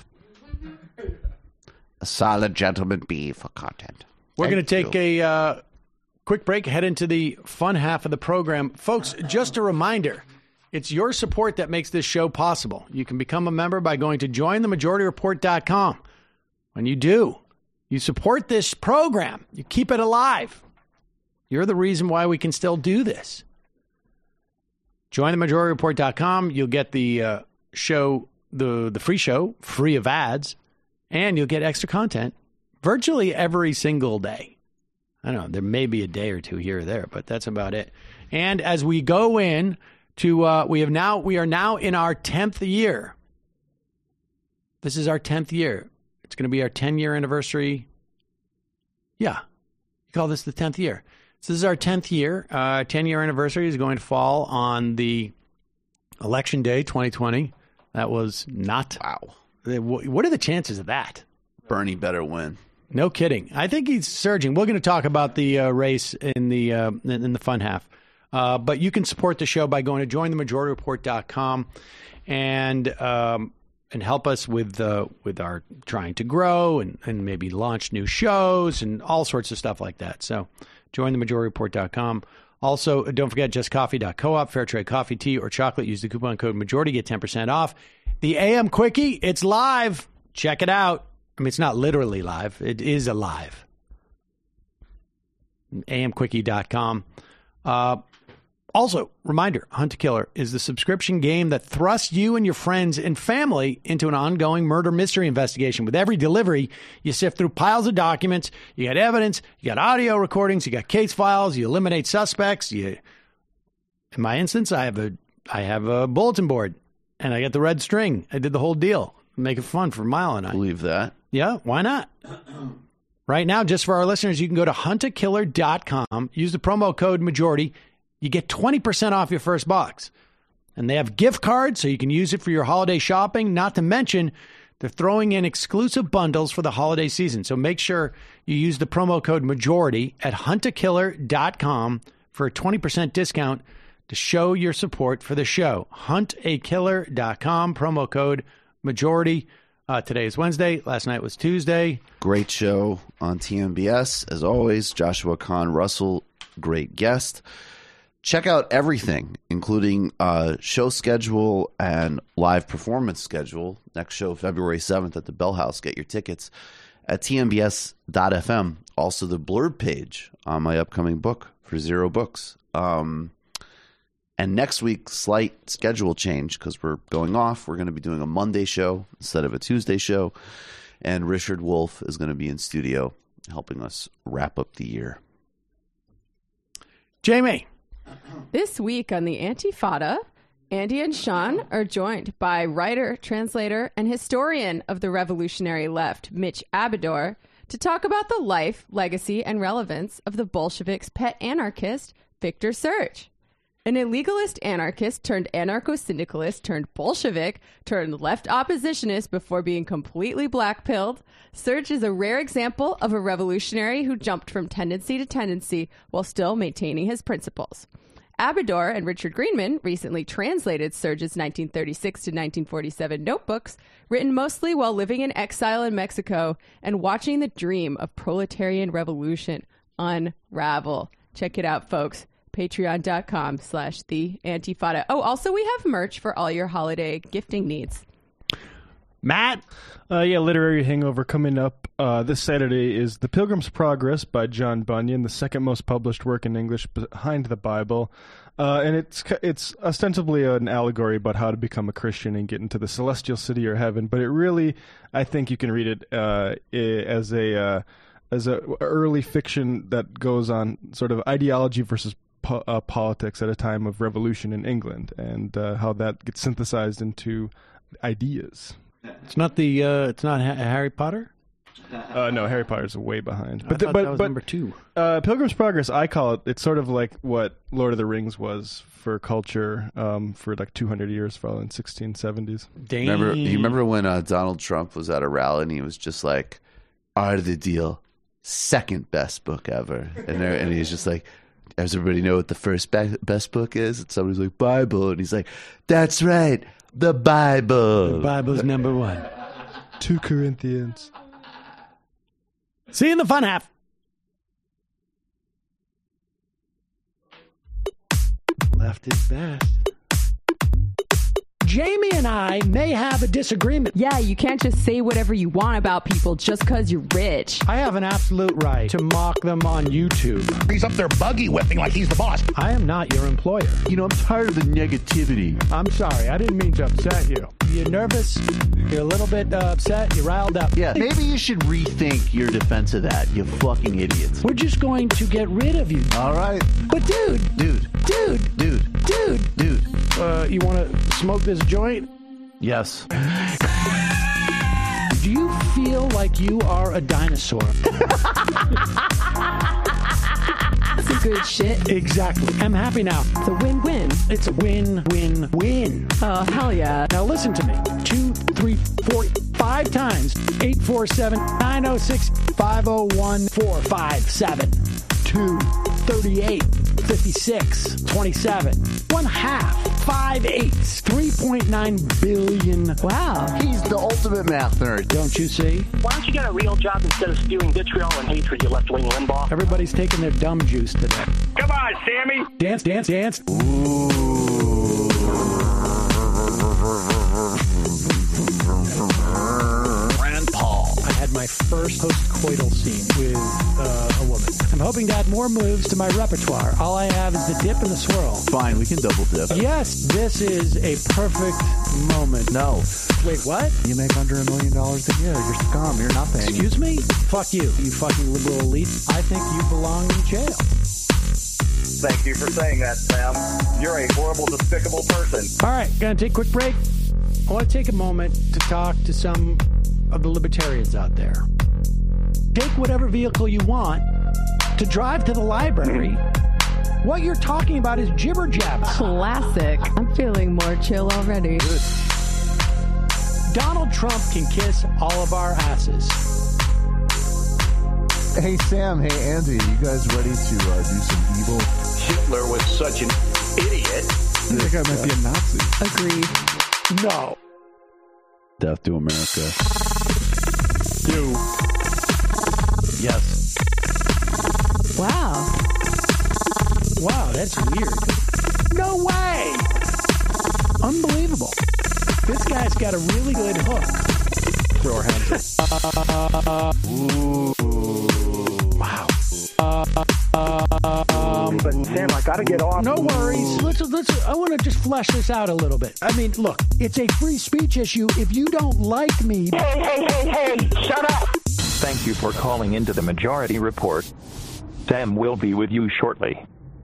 A solid gentleman B for content. We're going to Thank take you. a uh, quick break, head into the fun half of the program. Folks, just a reminder, it's your support that makes this show possible. You can become a member by going to join the majority report dot com. When you do, you support this program. You keep it alive. You're the reason why we can still do this. join the majority report dot com. You'll get the uh, show, the, the free show, free of ads, and you'll get extra content virtually every single day. I don't know, there may be a day or two here or there, but that's about it. And as we go in to, uh, we have now, we are now in our tenth year. This is our tenth year. It's going to be our ten-year anniversary. Yeah, you call this the tenth year. So this is our tenth year. Our uh, ten-year anniversary is going to fall on the election day, twenty twenty. That was not. Wow. What are the chances of that? Bernie better win. No kidding. I think he's surging. We're going to talk about the uh, race in the uh, in the fun half. Uh, but you can support the show by going to join the majority report dot com and um, and help us with uh, with our trying to grow and, and maybe launch new shows and all sorts of stuff like that. So join the majority report dot com. Also, don't forget just coffee dot coop, fair trade coffee, tea, or chocolate. Use the coupon code MAJORITY, get ten percent off. The A M Quickie, it's live. Check it out. I mean, it's not literally live. It is alive. A M quickie dot com. Uh, also, reminder, Hunt to Killer is the subscription game that thrusts you and your friends and family into an ongoing murder mystery investigation. With every delivery, you sift through piles of documents, you got evidence, you got audio recordings, you got case files, you eliminate suspects. You, in my instance, I have a I have a bulletin board, and I got the red string. I did the whole deal. Make it fun for Mile and I. Believe that. Yeah, why not? Right now, just for our listeners, you can go to hunt a killer dot com, use the promo code majority. You get twenty percent off your first box. And they have gift cards, so you can use it for your holiday shopping. Not to mention, they're throwing in exclusive bundles for the holiday season. So make sure you use the promo code majority at hunt a killer dot com for a twenty percent discount to show your support for the show. hunt a killer dot com, promo code majority. Uh, today is Wednesday. Last night was Tuesday. Great show on T M B S. As always, Joshua Kahn Russell, great guest. Check out everything, including uh, show schedule and live performance schedule. Next show, February seventh at the Bell House. Get your tickets at T M B S dot F M. Also, the blurb page on my upcoming book for Zero Books. Um, and next week, slight schedule change because we're going off. We're going to be doing a Monday show instead of a Tuesday show. And Richard Wolff is going to be in studio helping us wrap up the year. Jamie. This week on the Antifada, Andy and Sean are joined by writer, translator, and historian of the revolutionary left, Mitch Abador, to talk about the life, legacy, and relevance of the Bolsheviks' pet anarchist, Victor Serge. An illegalist anarchist turned anarcho-syndicalist turned Bolshevik turned left oppositionist before being completely black-pilled, Serge is a rare example of a revolutionary who jumped from tendency to tendency while still maintaining his principles. Abador and Richard Greenman recently translated Serge's nineteen thirty-six to nineteen forty-seven notebooks, written mostly while living in exile in Mexico and watching the dream of proletarian revolution unravel. Check it out, folks. Patreon.com slash the Antifada. Oh, also we have merch for all your holiday gifting needs. Matt? Uh, yeah, Literary Hangover coming up uh, this Saturday is The Pilgrim's Progress by John Bunyan, the second most published work in English behind the Bible. Uh, and it's it's ostensibly an allegory about how to become a Christian and get into the celestial city or heaven. But it really, I think you can read it uh, as a uh, as a early fiction that goes on sort of ideology versus po- uh, politics at a time of revolution in England, and uh, how that gets synthesized into ideas. It's not the. Uh, it's not ha- Harry Potter. Uh, no, Harry Potter's way behind. But I thought but that was but number two. Uh, Pilgrim's Progress, I call it. It's sort of like what Lord of the Rings was for culture um, for like two hundred years, probably in sixteen seventies. Dang. Remember, you remember when uh, Donald Trump was at a rally and he was just like, "Art of the Deal, second best book ever," and there, and he's just like, "Does everybody know what the first be- best book is?" And somebody's like, "Bible," and he's like, "That's right, the Bible." The Bible's number one. Two Corinthians. See you in the fun half. Left is best. Jamie and I may have a disagreement. Yeah, you can't just say whatever you want about people just because you're rich. I have an absolute right to mock them on YouTube. He's up there buggy whipping like he's the boss. I am not your employer. You know, I'm tired of the negativity. I'm sorry. I didn't mean to upset you. You're nervous. You're a little bit uh, upset. You're riled up. Yeah, maybe you should rethink your defense of that, you fucking idiots. We're just going to get rid of you. All right. But dude. Dude. Dude. Dude. Dude. Dude. Uh, you want to smoke this joint? Yes. Do you feel like you are a dinosaur? Some good shit. Exactly. I'm happy now. It's a win-win. It's a win-win-win. Oh, hell yeah. Now listen to me. Two, three, four, five times. Eight, four, seven, nine, oh, six, five, oh, one, four, five, seven, two, thirty-eight, fifty-six, twenty-seven, one half, five eighths, three point nine billion. Wow. He's the ultimate math nerd. Don't you see? Why don't you get a real job instead of spewing vitriol and hatred, you left-wing Limbaugh? Everybody's taking their dumb juice today. Come on, Sammy. Dance, dance, dance. Rand Paul. I had my first post-coital scene with uh, a woman. I'm hoping to add more moves to my repertoire. All I have is the dip and the swirl. Fine, we can double dip. Yes, this is a perfect moment. No. Wait, what? You make under a million dollars a year. You're scum. You're nothing. Excuse me? Fuck you, you fucking liberal elite. I think you belong in jail. Thank you for saying that, Sam. You're a horrible, despicable person. All right, gonna take a quick break. I want to take a moment to talk to some of the libertarians out there. take whatever vehicle you want to drive to the library. What you're talking about is jibber jabber. Classic. I'm feeling more chill already. Good. Donald Trump can kiss all of our asses. Hey, Sam. Hey, Andy. You guys ready to uh, do some evil? Hitler was such an idiot. That guy might be a Nazi. Agreed. No. Death to America. Do. Yes. Wow. Wow, that's weird. No way! Unbelievable. This guy's got a really good hook. Throw our hands up. Ooh. Wow. Um, but Sam, I gotta get off. No worries. Let's let's. I want to just flesh this out a little bit. I mean, look, it's a free speech issue. If you don't like me, hey, hey, hey, hey, shut up! Thank you for calling into the Majority Report. Sam will be with you shortly.